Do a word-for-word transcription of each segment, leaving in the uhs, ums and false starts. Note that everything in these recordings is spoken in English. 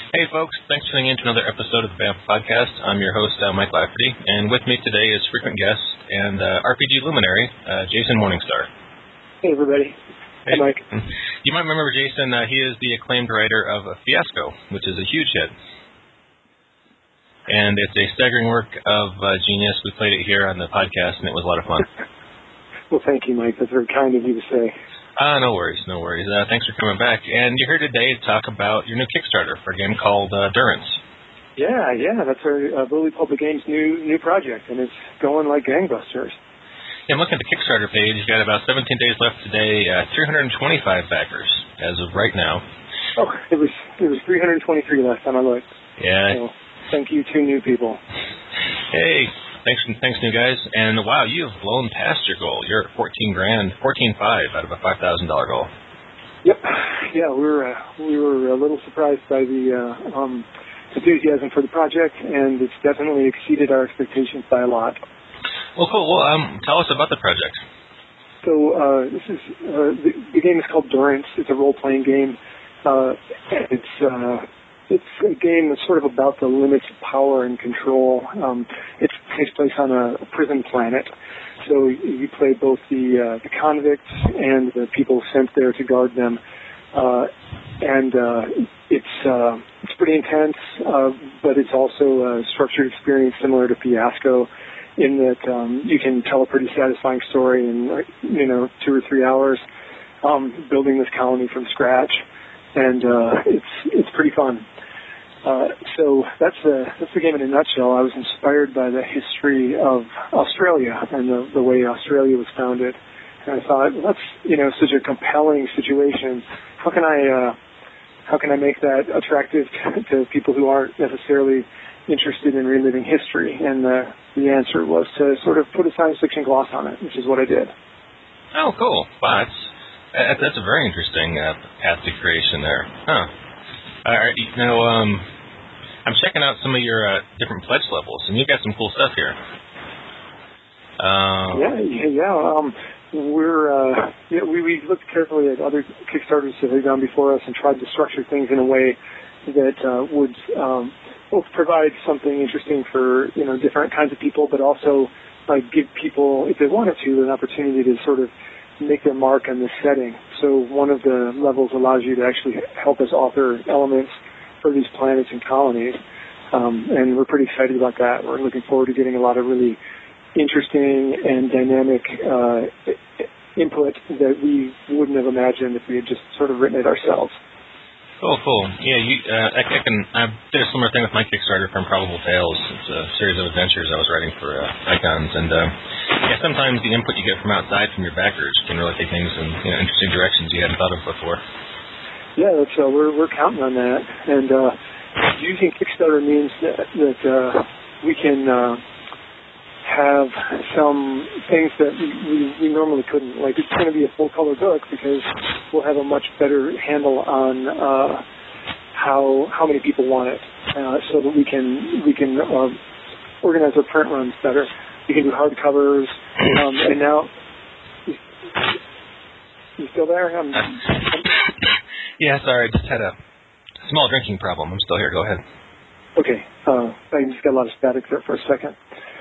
Hey, folks. Thanks for tuning in to another episode of the Banff Podcast. I'm your host, uh, Mike Lafferty, and with me today is frequent guest and uh, R P G luminary, uh, Jason Morningstar. Hey, everybody. Hey, Hi, Mike. You might remember Jason. Uh, he is the acclaimed writer of Fiasco, which is a huge hit. And it's a staggering work of uh, genius. We played it here on the podcast, and it was a lot of fun. Well, thank you, Mike. That's very kind of you to say. Uh, no worries, no worries. Uh, thanks for coming back. And you're here today to talk about your new Kickstarter for a game called uh, Durance. Yeah, yeah, that's our uh, Bully Public Games' new new project, and it's going like gangbusters. Yeah, I'm looking at the Kickstarter page. You've got about seventeen days left today, uh, three hundred twenty-five backers as of right now. Oh, it was it was three hundred twenty-three last time I looked. Yeah. So, thank you, two new people. Hey. Thanks, thanks, new guys. And wow, you've blown past your goal. You're at fourteen grand, fourteen five out of a five thousand dollar goal. Yep. Yeah, we were uh, we were a little surprised by the uh, um, enthusiasm for the project, and it's definitely exceeded our expectations by a lot. Well, cool. Well, um, tell us about the project. So uh, this is uh, the, the game is called Durance. It's a role playing game. Uh, it's uh, It's a game that's sort of about the limits of power and control. Um, it takes place on a prison planet, so you play both the uh, the convicts and the people sent there to guard them. Uh, and uh, it's uh, it's pretty intense, uh, but it's also a structured experience similar to Fiasco, in that um, you can tell a pretty satisfying story in you know two or three hours, um, building this colony from scratch, and uh, it's it's pretty fun. Uh, so that's the that's the game in a nutshell. I was inspired by the history of Australia and the, the way Australia was founded, and I thought, well, that's you know such a compelling situation. How can I uh, how can I make that attractive to, to people who aren't necessarily interested in reliving history? And the the answer was to sort of put a science fiction gloss on it, which is what I did. Oh, cool! Wow, that's that's a very interesting uh, path to creation there, huh? All right, you know, um, I'm checking out some of your uh, different pledge levels, and you've got some cool stuff here. Uh, yeah, yeah, yeah. Um, we're uh, yeah, we we looked carefully at other Kickstarters that have gone before us and tried to structure things in a way that uh, would um, both provide something interesting for you know different kinds of people, but also like give people, if they wanted to, an opportunity to sort of make their mark on this setting. So one of the levels allows you to actually help us author elements for these planets and colonies, um, and we're pretty excited about that. We're looking forward to getting a lot of really interesting and dynamic uh, input that we wouldn't have imagined if we had just sort of written it ourselves. Cool, cool. Yeah, you, uh, I, I can. I did a similar thing with my Kickstarter for Improbable Tales. It's a series of adventures I was writing for uh, Icons, and uh, yeah, sometimes the input you get from outside from your backers can really take things in you know, interesting directions you hadn't thought of before. Yeah, that's, uh, we're we're counting on that, and uh, using Kickstarter means that, that uh, we can uh, have some things that we, we normally couldn't. Like, it's going to be a full-color book because we'll have a much better handle on uh, how how many people want it, uh, so that we can we can uh, organize our print runs better. We can do hardcovers, um, and now you, you still there? I'm, I'm, yeah, sorry, I just had a small drinking problem. I'm still here. Go ahead. Okay, uh, I just got a lot of static there for a second.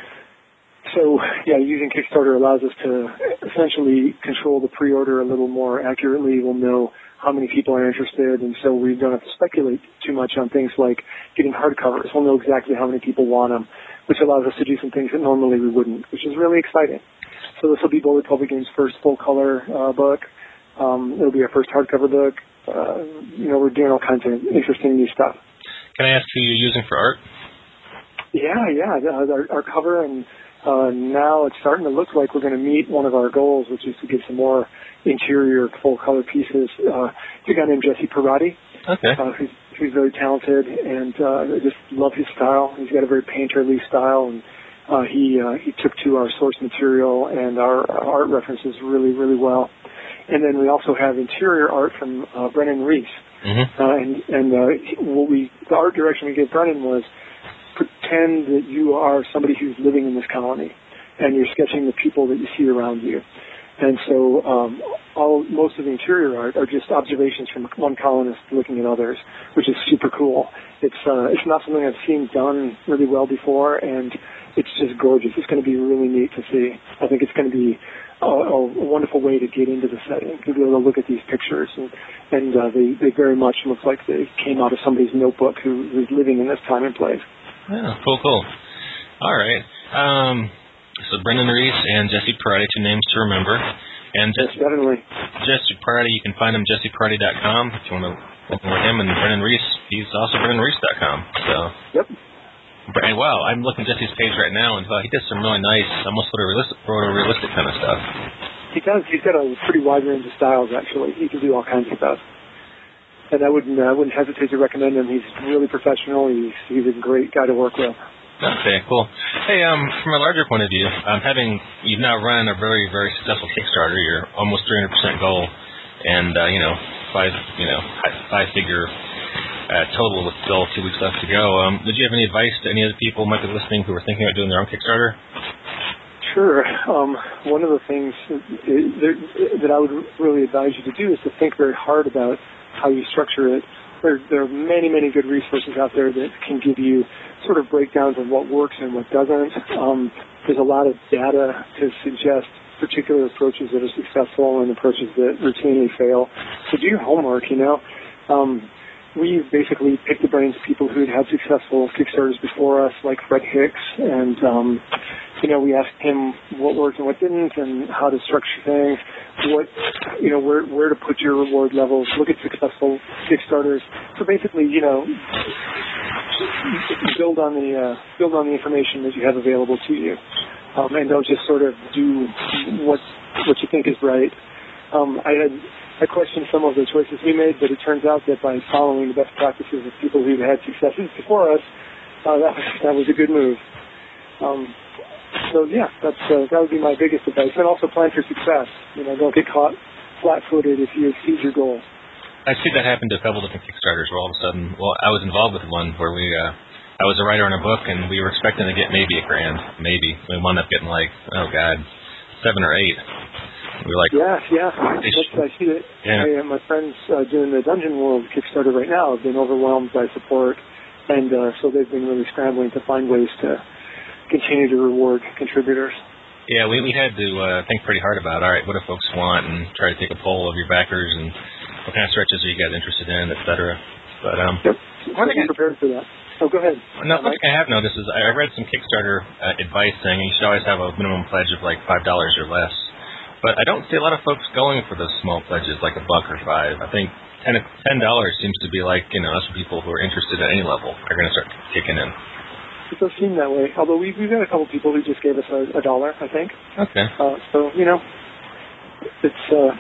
So, yeah, using Kickstarter allows us to essentially control the pre-order a little more accurately. We'll know how many people are interested, and so we don't have to speculate too much on things like getting hardcovers. We'll know exactly how many people want them, which allows us to do some things that normally we wouldn't, which is really exciting. So this will be Bully Public Games' first full-color uh, book. Um, it'll be our first hardcover book. Uh, you know, we're doing all kinds of interesting new stuff. Can I ask who you're using for art? Yeah, yeah, our, our cover and Uh, now it's starting to look like we're going to meet one of our goals, which is to get some more interior full-color pieces. Uh, it's a guy named Jesse Parati, okay. uh, who's, who's very talented, and uh, I just love his style. He's got a very painterly style, and uh, he uh, he took to our source material and our, our art references really, really well. And then we also have interior art from uh, Brennan Reese. Mm-hmm. Uh, and and uh, what we the art direction we gave Brennan was pretend that you are somebody who's living in this colony, and you're sketching the people that you see around you. And so um, all most of the interior art are just observations from one colonist looking at others, which is super cool. It's uh, it's not something I've seen done really well before, and it's just gorgeous. It's going to be really neat to see. I think it's going to be a, a wonderful way to get into the setting, to be able to look at these pictures, and, and uh, they, they very much look like they came out of somebody's notebook who was living in this time and place. Yeah, cool, cool. All right. Um, so Brendan Reese and Jesse Peretti, two names to remember. And yes, definitely. Jesse Peretti, you can find him at jesse peretti dot com if you want to look more at him. And Brendan Reese, he's also brendan reese dot com. So. Yep. And wow, I'm looking at Jesse's page right now, and uh, he does some really nice, almost photorealistic, photorealistic kind of stuff. He does. He's got a pretty wide range of styles, actually. He can do all kinds of stuff. And I wouldn't, uh, I wouldn't hesitate to recommend him. He's really professional. He's he's a great guy to work with. Okay, cool. Hey, um, from a larger point of view, um, having you've now run a very, very successful Kickstarter, you're almost three hundred percent goal, and uh, you know, five, you know, five figure. Uh, total with still two weeks left to go. Um, did you have any advice to any of the people who might be listening who are thinking about doing their own Kickstarter? Sure. Um, one of the things that I would really advise you to do is to think very hard about how you structure it. There, there are many, many good resources out there that can give you sort of breakdowns of what works and what doesn't. Um, there's a lot of data to suggest particular approaches that are successful and approaches that routinely fail. So do your homework, you know. Um, We basically picked the brains of people who had had successful Kickstarters before us, like Fred Hicks, and um, you know, we asked him what worked and what didn't, and how to structure things, what you know, where where to put your reward levels. Look at successful Kickstarters. So basically, you know, build on the uh, build on the information that you have available to you, um, and don't just sort of do what what you think is right. Um, I had. I questioned some of the choices we made, but it turns out that by following the best practices of people who've had successes before us, uh, that, was, that was a good move. Um, so yeah, that's uh, that would be my biggest advice. And also plan for success. You know, don't get caught flat-footed if you exceed your goal. I see that happen to a couple different Kickstarters where all of a sudden, well, I was involved with one where we, uh, I was a writer on a book, and we were expecting to get maybe a grand, maybe. We wound up getting like, oh God, seven or eight. We were like, yeah, yeah. That's, I see that. Yeah. I, my friends uh, doing the Dungeon World Kickstarter right now have been overwhelmed by support, and uh, so they've been really scrambling to find ways to continue to reward contributors. Yeah, we we had to uh, think pretty hard about, all right, what do folks want, and try to take a poll of your backers, and what kind of stretches are you guys interested in, et cetera. But um, yep. One thing I, prepared for that. Oh, go ahead. No, one thing I have noticed is I read some Kickstarter uh, advice saying you should always have a minimum pledge of like five dollars or less. But I don't see a lot of folks going for those small pledges, like a buck or five. I think ten dollars seems to be like, you know, us people who are interested at any level are going to start kicking in. It does seem that way. Although we've, we've got a couple people who just gave us a, a dollar, I think. Okay. Uh, so, you know, it's, uh,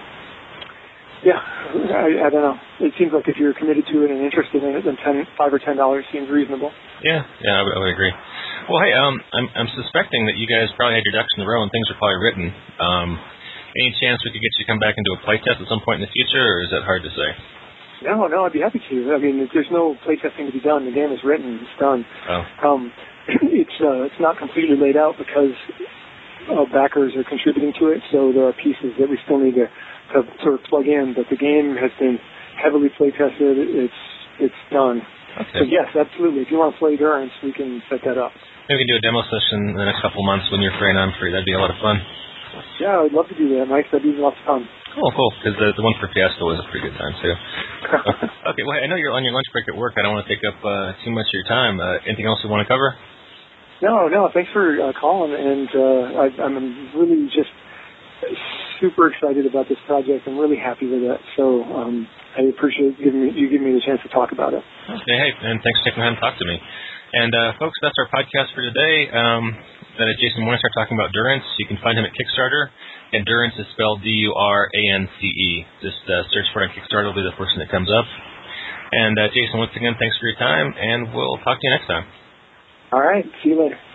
yeah, I, I don't know. It seems like if you're committed to it and interested in it, then ten, five or ten dollars seems reasonable. Yeah, yeah, I would, I would agree. Well, hey, um, I'm, I'm suspecting that you guys probably had your ducks in a row and things are probably written. Um, Any chance we could get you to come back into a playtest at some point in the future, or is that hard to say? No, no, I'd be happy to. I mean, there's no playtesting to be done. The game is written. It's done. Oh. Um, it's uh, it's not completely laid out because uh, backers are contributing to it, so there are pieces that we still need to, to sort of plug in. But the game has been heavily playtested. It's it's done. Okay. So yes, absolutely. If you want to play Durance, we can set that up. Maybe we can do a demo session in the next couple of months when you're free and I'm free. That'd be a lot of fun. Yeah, I'd love to do that, Mike. That'd be lots of fun. Cool, cool. Because the, the one for Fiesta was a pretty good time, too. Okay, well, I know you're on your lunch break at work. I don't want to take up uh, too much of your time. Uh, anything else you want to cover? No, no. Thanks for uh, calling. And uh, I, I'm really just super excited about this project. I'm really happy with it. So um, I appreciate giving me, you giving me the chance to talk about it. Okay, hey, and thanks for taking the time to talk to me. And, uh, folks, that's our podcast for today. Um, that is Jason Morningstar talking about Durance. You can find him at Kickstarter, and Durance is spelled D U R A N C E. Just uh, search for it on Kickstarter. It'll be the first thing that comes up. And, uh, Jason, once again, thanks for your time, and we'll talk to you next time. All right. See you later.